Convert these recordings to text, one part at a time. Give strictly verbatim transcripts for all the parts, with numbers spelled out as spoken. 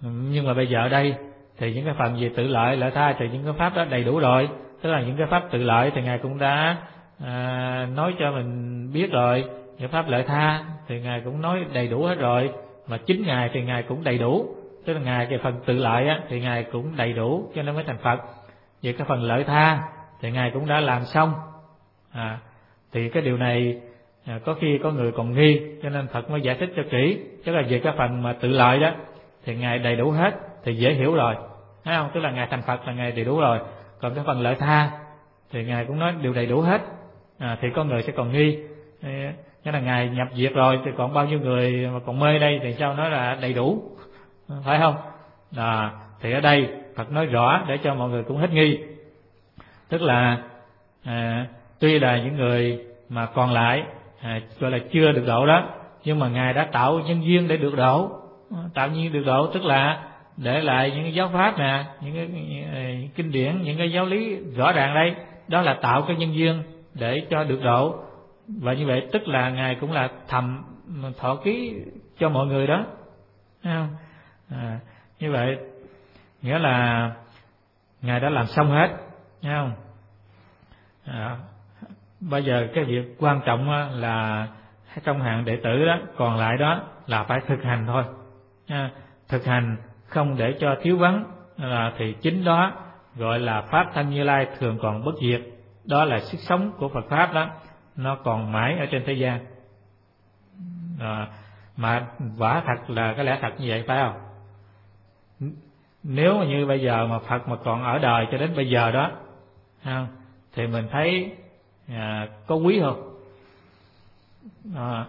Nhưng mà bây giờ ở đây thì những cái phần về tự lợi lợi tha thì những cái pháp đó đầy đủ rồi. Tức là những cái pháp tự lợi thì Ngài cũng đã à, nói cho mình biết rồi. Những pháp lợi tha thì Ngài cũng nói đầy đủ hết rồi. Mà chính Ngài thì Ngài cũng đầy đủ. Tức là Ngài cái phần tự lợi á, thì Ngài cũng đầy đủ cho nên mới thành Phật. Về cái phần lợi tha thì Ngài cũng đã làm xong. à, Thì cái điều này à, có khi có người còn nghi, cho nên Phật mới giải thích cho kỹ. Tức là về cái phần mà tự lợi đó thì Ngài đầy đủ hết, thì dễ hiểu rồi, thấy không? Tức là Ngài thành Phật là Ngài đầy đủ rồi. Còn cái phần lợi tha thì Ngài cũng nói đều đầy đủ hết. à, Thì có người sẽ còn nghi, nghĩa là Ngài nhập diệt rồi thì còn bao nhiêu người mà còn mê đây, thì sao nói là đầy đủ, phải không? à, Thì ở đây Phật nói rõ để cho mọi người cũng hết nghi. Tức là à, tuy là những người mà còn lại à, gọi là chưa được độ đó, nhưng mà Ngài đã tạo nhân duyên để được độ. Tạo nhiên được độ tức là để lại những cái giáo pháp nè, những cái những kinh điển, những cái giáo lý rõ ràng đây, đó là tạo cái nhân duyên để cho được độ. Và như vậy tức là Ngài cũng là thầm thọ ký cho mọi người đó, thấy không? À, như vậy nghĩa là Ngài đã làm xong hết, thấy không? À, bây giờ cái việc quan trọng là trong hàng đệ tử đó, còn lại đó là phải thực hành thôi. À, thực hành không để cho thiếu vắng là thì chính đó gọi là pháp thân Như Lai thường còn bất diệt. Đó là sức sống của Phật pháp đó, nó còn mãi ở trên thế gian. À, mà quả thật là cái lẽ thật như vậy, phải không? Nếu như bây giờ mà Phật mà còn ở đời cho đến bây giờ đó, không, thì mình thấy à, có quý không? À,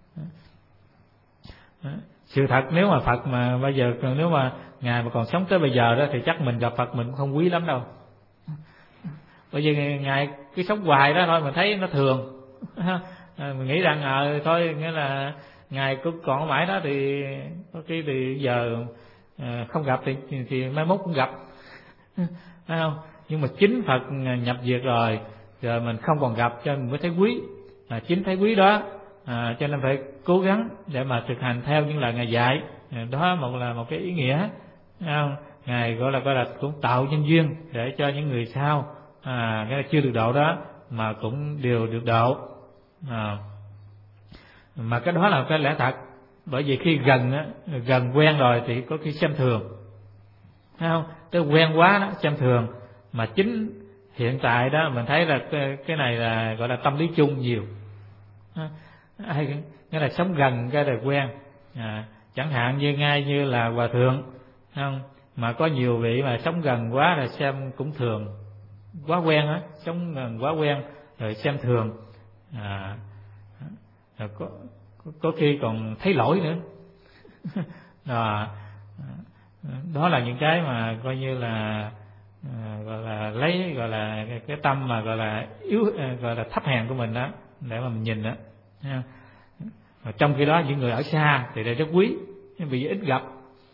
sự thật nếu mà Phật mà bây giờ nếu mà Ngài mà còn sống tới bây giờ đó thì chắc mình gặp Phật mình cũng không quý lắm đâu. Bởi vì Ngài cứ sống hoài đó thôi, mình thấy nó thường. Mình nghĩ rằng ờ thôi, nghĩa là Ngài cũng còn mãi đó thì có khi thì giờ không gặp thì, thì mai mốt cũng gặp, thấy không? Nhưng mà chính Phật nhập diệt rồi, giờ mình không còn gặp cho mình mới thấy quý. À, chính thấy quý đó, à, cho nên phải cố gắng để mà thực hành theo những lời Ngài dạy. À, đó một là một cái ý nghĩa, thấy không? Ngài gọi là gọi là cũng tạo nhân duyên để cho những người sau à, cái chưa được độ đó mà cũng đều được độ. À, mà cái đó là cái lẽ thật. Bởi vì khi gần á, gần quen rồi thì có khi xem thường, thấy không? Tới quen quá đó xem thường. Mà chính hiện tại đó mình thấy là cái, cái này là gọi là tâm lý chung nhiều. Ai nghĩa là sống gần cái là quen. À, chẳng hạn như ngay như là hòa thượng, không? Mà có nhiều vị mà sống gần quá là xem cũng thường, quá quen á, sống gần quá quen rồi xem thường. À, rồi có có khi còn thấy lỗi nữa. À, đó là những cái mà coi như là à, gọi là lấy gọi là cái, cái tâm mà gọi là yếu, gọi là thấp hèn của mình đó để mà mình nhìn đó. Mà trong khi đó những người ở xa thì lại rất quý, nhưng vì ít gặp.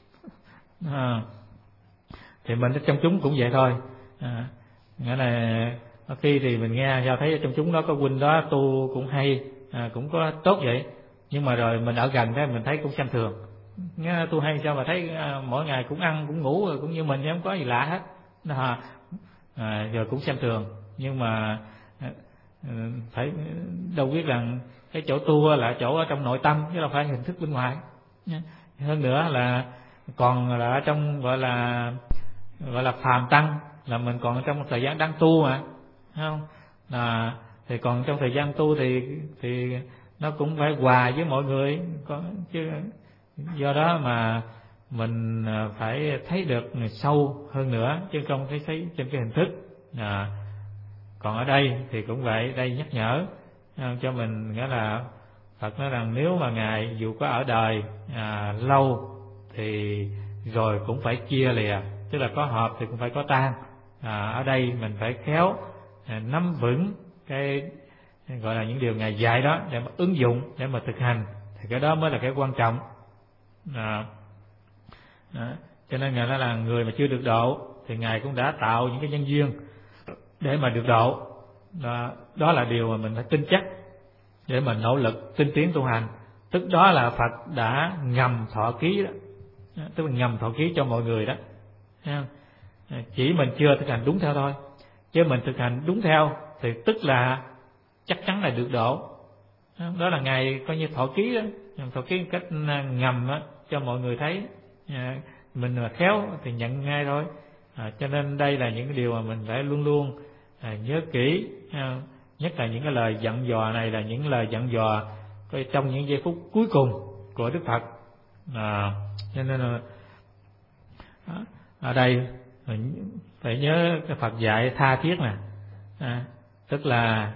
À, thì mình ở trong chúng cũng vậy thôi. À, nghĩa là có khi thì mình nghe sao thấy ở trong chúng đó có huynh đó tu cũng hay, à, cũng có tốt vậy, nhưng mà rồi mình ở gần thế mình thấy cũng xem thường. Nghe tu hay sao mà thấy à, mỗi ngày cũng ăn cũng ngủ rồi cũng như mình, không có gì lạ hết. À, à, rồi cũng xem thường. Nhưng mà à, phải đâu biết rằng cái chỗ tu là chỗ ở trong nội tâm chứ đâu phải hình thức bên ngoài. Hơn nữa là còn là ở trong gọi là gọi là phàm tăng, là mình còn trong thời gian đang tu mà, không? À, thì còn trong thời gian tu thì thì nó cũng phải hòa với mọi người, có chứ. Do đó mà mình phải thấy được sâu hơn nữa chứ không thấy thấy trên cái hình thức. À, còn ở đây thì cũng vậy, đây nhắc nhở cho mình, nghĩa là Phật nói rằng nếu mà Ngài dù có ở đời à, lâu thì rồi cũng phải chia lìa, tức là có hợp thì cũng phải có tan. À, ở đây mình phải khéo à, nắm vững cái gọi là những điều Ngài dạy đó để mà ứng dụng, để mà thực hành, thì cái đó mới là cái quan trọng. À, đó. Cho nên Ngài nói là người mà chưa được độ thì Ngài cũng đã tạo những cái nhân duyên để mà được độ. Đó, đó là điều mà mình phải tin chắc để mình nỗ lực tinh tiến tu hành. Tức đó là Phật đã ngầm thọ ký đó. tức là ngầm thọ ký cho mọi người đó. Chỉ mình chưa thực hành đúng theo thôi, chứ mình thực hành đúng theo thì tức là chắc chắn là được độ. Đó là Ngài coi như thọ ký đó, thọ ký một cách ngầm đó, cho mọi người thấy. Mình mà khéo thì nhận ngay thôi. À, cho nên đây là những cái điều mà mình phải luôn luôn à, nhớ kỹ. À, nhất là những cái lời dặn dò này là những lời dặn dò trong những giây phút cuối cùng của Đức Phật. À, cho nên là ở đây mình phải nhớ cái Phật dạy tha thiết nè, à, tức là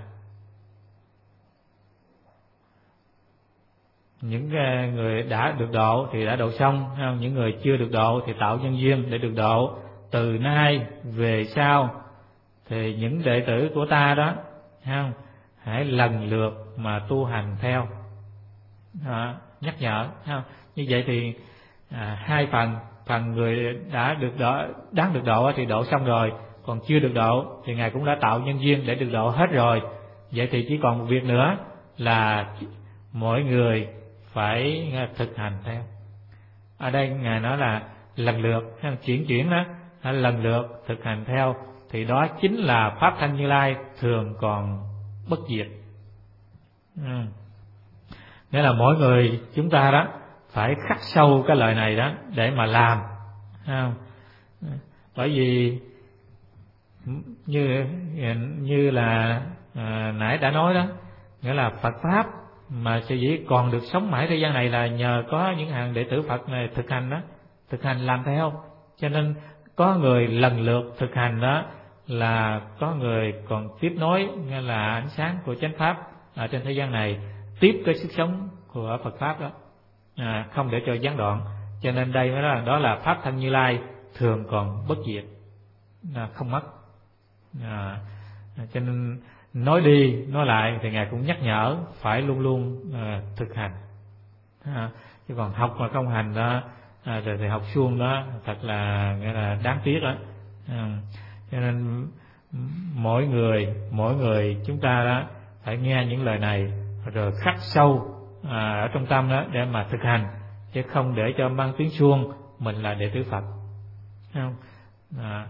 những người đã được độ thì đã độ xong, những người chưa được độ thì tạo nhân duyên để được độ. Từ nay về sau thì những đệ tử của ta đó, không, hãy lần lượt mà tu hành theo. À, nhắc nhở, không? Như vậy thì à, hai phần, phần người đã được độ, đáng được độ thì độ xong rồi, còn chưa được độ thì Ngài cũng đã tạo nhân duyên để được độ hết rồi. Vậy thì chỉ còn một việc nữa là mỗi người phải thực hành theo. Ở đây Ngài nói là lần lượt, chuyển chuyển đó, lần lượt thực hành theo, thì đó chính là Pháp Thân Như Lai thường còn bất diệt. Ừ. Nghĩa là mỗi người chúng ta đó phải khắc sâu cái lời này đó để mà làm. Không? Bởi vì như như là à, nãy đã nói đó, nghĩa là Phật Pháp mà sở dĩ còn được sống mãi thế gian này là nhờ có những hàng đệ tử Phật này thực hành đó, thực hành làm theo. Cho nên có người lần lượt thực hành đó là có người còn tiếp nối, nghĩa là ánh sáng của chánh pháp ở trên thế gian này, tiếp cái sức sống của Phật Pháp đó, à, không để cho gián đoạn. Cho nên đây mới là đó là Pháp Thân Như Lai thường còn bất diệt, à, không mất. À, cho nên nói đi nói lại thì Ngài cũng nhắc nhở phải luôn luôn à, thực hành. À, chứ còn học mà không hành đó, à, rồi thì học suông đó thật là nghĩa là đáng tiếc đó. À, cho nên mỗi người mỗi người chúng ta đó phải nghe những lời này rồi khắc sâu à, ở trong tâm đó để mà thực hành, chứ không để cho mang tiếng suông mình là đệ tử Phật. Không? À,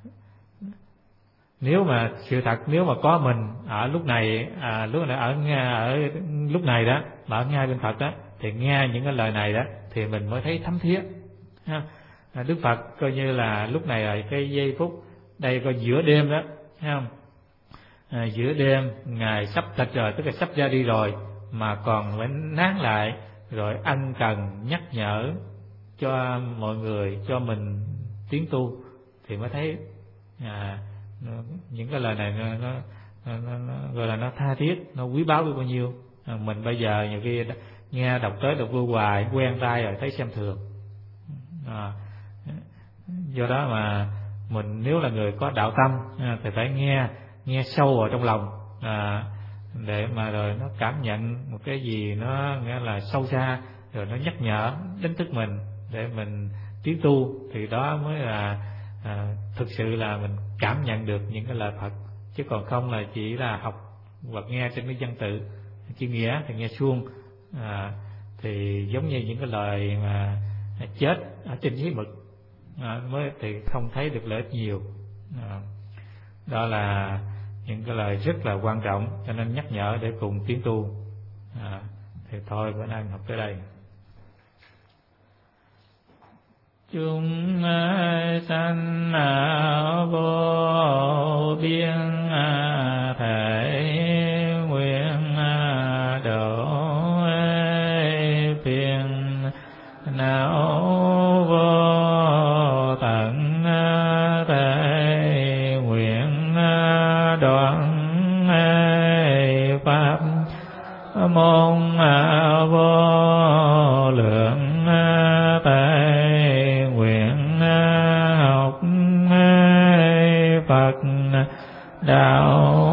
nếu mà sự thật nếu mà có mình ở lúc này à, lúc này ở ở lúc này đó mà ở ngay bên Phật đó thì nghe những cái lời này đó thì mình mới thấy thấm thía. À, Đức Phật coi như là lúc này là cái giây phút đây coi giữa đêm đó, thấy không? À, giữa đêm Ngài sắp tịch rồi, tức là sắp ra đi rồi mà còn phải nán lại rồi ân cần nhắc nhở cho mọi người, cho mình tiến tu thì mới thấy à, nó, những cái lời này nó, nó, nó, nó, nó gọi là nó tha thiết, nó quý báu biết bao nhiêu. À, mình bây giờ nhiều khi nghe đọc tới đọc lui hoài quen tai rồi thấy xem thường. À, do đó mà mình nếu là người có đạo tâm à, thì phải nghe nghe sâu vào trong lòng à, để mà rồi nó cảm nhận một cái gì nó nghĩa là sâu xa, rồi nó nhắc nhở đánh thức mình để mình tiến tu, thì đó mới là à, thực sự là mình cảm nhận được những cái lời Phật, chứ còn không là chỉ là học hoặc nghe trên cái văn tự chữ nghĩa thì nghe suông à, thì giống như những cái lời mà chết ở trên giấy mực à, mới thì không thấy được lợi ích nhiều. À, đó là những cái lời rất là quan trọng, cho nên nhắc nhở để cùng tiến tu. À, thì thôi bữa nay học tới đây. Chúng sanh vô biên thể nguyện độ phiền não vô tận thể nguyện đoạn pháp môn vô lượng thể nguyện học Phật đạo